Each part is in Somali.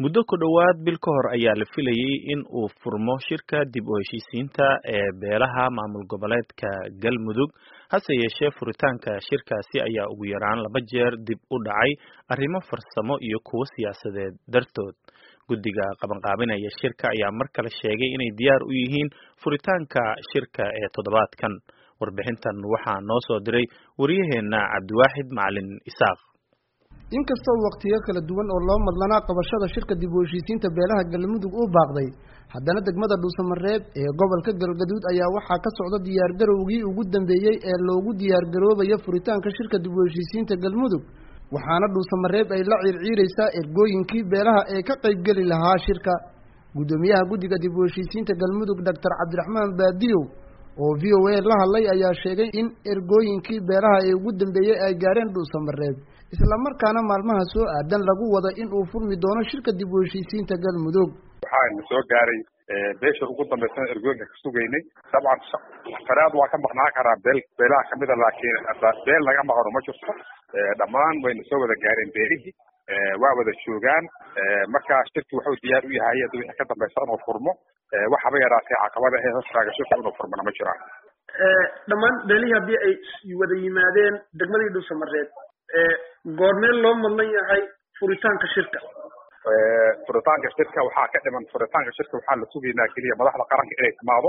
muddo ku dhowaad bil ka hor ayaa la filayay in uu furmo shirka dib u heshiisiinta ee beelaha maamul goboleedka Galmudug hase yeeshee furitaanka shirkaasi ayaa ugu yaraan 2 jeer dib u dhacay arrimo farsamo iyo kuwo siyaasadeed dartood. Guddiga qabanqaabinaya shirka ayaa mar kale sheegay inay diyaar u yihiin furitaanka shirka ee toddobaadkan. Warbixintan waxaa noo soo diray wariyaheena Cabdiwaaxid Macalin Isaaq. inkastoo waqtiyo kala duwan oo loo madlanaa qabashada shirka dib u heshiisiinta beelaha Galmudug uu baaqday, haddana degmada Dhuusamareeb ee gobolka Galgaduud ayaa waxaa ka socda diyaar garowgii ugu dambeeyay ee loogu diyaar garoobayo furitaanka shirka dib u heshiisiinta Galmudug, waxaana Dhuusamareeb ay la ciirciiraysaa ergooyinkii beelaha ee ka qayb gali lahaa shirka. Gudoomiyaha guddiga dib u heshiisiinta Galmudug Dr. Cabdiraxmaan Baadiyow oo VOA la hadlay ayaa sheegay in ergooyinkii beelaha ee ugu dambeeyay ay gaareen Dhuusamareeb, isla markaana maalmaha soo aadan lagu wada in uu furmi doono shirka dib u heshiisiinta Galmudug. waxaan soo gaaray beesha ugu dambaysan ergooyinka ka sugaynay. dabcan faraad waa ka maqnaan karaa beelaha kamida, laakiin beel laga maqano ma jirto. dhammaan wayna soo wada gaareen beelihii, waa wada joogaan. markaa shirki wuxuu diyaar u yahay hadda wixii ka dambaysa inuu furmo. waxaba yaraatee caqabada ee hoostaaga shirka inuu furmana ma jiraan. dhammaan beelihii haddii ay wada yimaadeen degmadii Dhuusamareeb, goormee loo madlan yahay furitaanka shirka? furitaanka shirka waxaa ka dhiman. furitaanka shirka waxaa la sugaynaa keliya madaxda qaranka inay timaado.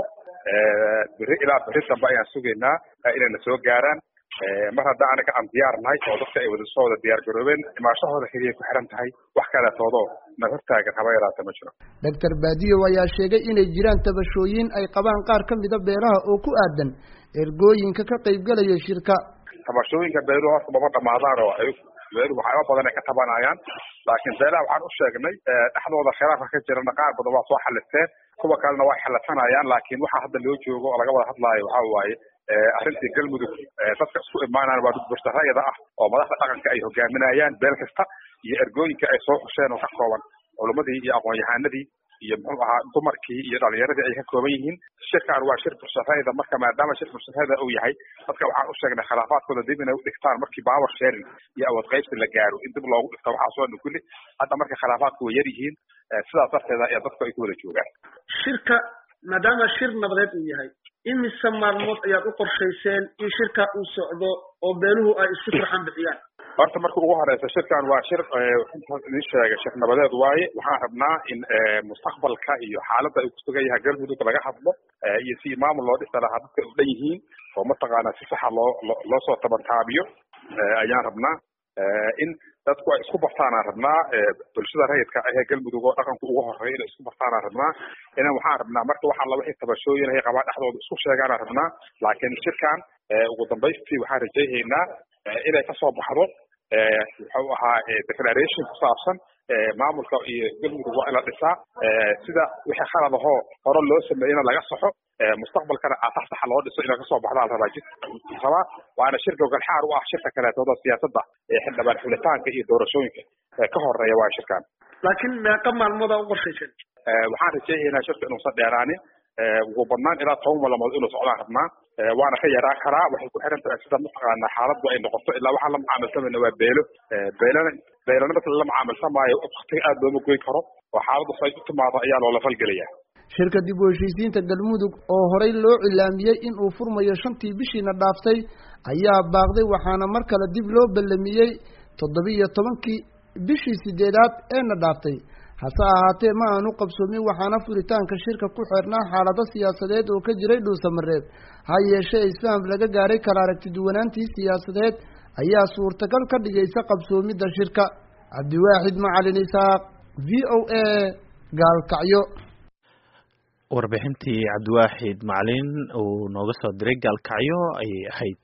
beri ilaa beri dambe ayaan sugaynaa inayna soo gaaraan. mar hadda anaga aan diyaar nahay oo dadka ay soo wada diyaar garoobeen, imaashahooda keliya ku xiran tahay. wax kaleetoodo na hortaagan haba yaraata ma jiro. Dr. Baadiyow ayaa sheegay inay jiraan tabashooyin ay qabaan qaar ka mida beelaha oo ku aadan ergooyinka ka qaybgalaya shirka. tabashooyinka beeluhu horta maba dhamaadaan oo beeluhu waxyaaba badan ay ka tabanayaan, laakiin beelaha waxaan u sheegnay dhexdooda khilaafka ka jirana qaar badan waa soo xalisteen, kuwa kalena waa xalasanayaan. laakiin waxa hadda loo joogo oo laga wada hadlaayo waxaa waaye arrintii Galmudug. dadka isku imaanayaan waa dad bulshada ah oo madaxda dhaqanka ay hogaaminayaan beel kasta, iyo ergooyinka ay soo xusheen oo ka kooban culumadii iyo aqoon-yahanadii iyo muxuu ahaa dumarkii iyo dhalinyaradii ay ka kooban yihiin. shirkan waa shir bulshada, marka maadaama shir bulshada uu yahay, dadka waxaan u sheegnay khilaafaadkooda dib inay u dhigtaan markii power sharing iyo awood qaybsi la gaaro, in dib loogu dhigto waxaa soo kulli. hadda marka khilaafaadku way yar yihiin, sidaas darteeda ayaa dadku ay ku wada joogaan. shirka maadaama shir nabadeed uu yahay, imise maalmood ayaad u qorshayseen in shirka uu socdo oo beeluhu ay isku farxan bixiyaan? horta marka ugu horeysa shirkan waa shir idin sheegay shir nabadeed waaye. waxaan rabnaa in mustaqbalka iyo xaaladda ay ku sugan yahay Galmudug laga hadlo, iyo si maamul loo dhisi lahaa dadka u dhan yihiin oo mataqaanaa si saxa loo soo tabantaabiyo ayaan rabnaa. in dadku ay isku bartaanaan rabnaa. bulshada rayidka ahee Galmudug oo dhaqanku ugu horeeya inay isku bartaanaan rabnaa. waxaan rabnaa marka waxaa la wixii tabashooyin ay qabaan dhexdooda isku sheegaanaan rabnaa. laakiin shirkan ugu dambaystii waxaan rajaynaynaa inay kasoo baxdo wuxuu ahaa declaration ku saabsan maamulka iyo Galmudug waa in la dhisaa. sida wixii khalad ahoo hore loo sameeyena laga saxo, mustaqbalkana asax saxa loo dhiso inay kasoo baxdaan rabaa. waana shir gogolxaar u ah shirka kaleetooda siyaasadda xildhibaan xulitaanka iyo doorashooyinka ka horeeya waa shirkan. laakiin meeqa maalmooda u qorshaysan? waxaan rajaynaynaa shirka inuusan dheeraanin, ugu badnaan ilaa 10 maalmood inuu socdaan rabnaa. waana ka yaraan karaa, waxay ku xiran tahay sida mataqaanaa xaaladdu ay noqoto. ilaa waxaa la macaamilsamayna waa beelana marka la macaamilsamaayo waqtiga aad looma goyn karo, oo xaaladdu say u timaado ayaa loola falgelaya. shirka dib u heshiisiinta Galmudug oo horey loo cilaamiyey in uu furmayo 5tii bishiina dhaaftay ayaa baaqday, waxaana mar kale dib loo ballamiyey 17kii bishii 8aad eena dhaaftay. hase ahaatee ma aanu qabsoomin, waxaana furitaanka shirka ku xirnaa xaalado siyaasadeed oo ka jiray Dhuusamareeb. ha yeeshee isfaham laga gaaray kala aragti duwanaantii siyaasadeed ayaa suurtagal ka dhigaysa qabsoomidda shirka. Cabdiwaaxid Macalin Isaaq, VOA, Gaalkacyo. warbixintii Cabdiwaaxid Macalin uu nooga soo diray Gaalkacyo ayay ahayd.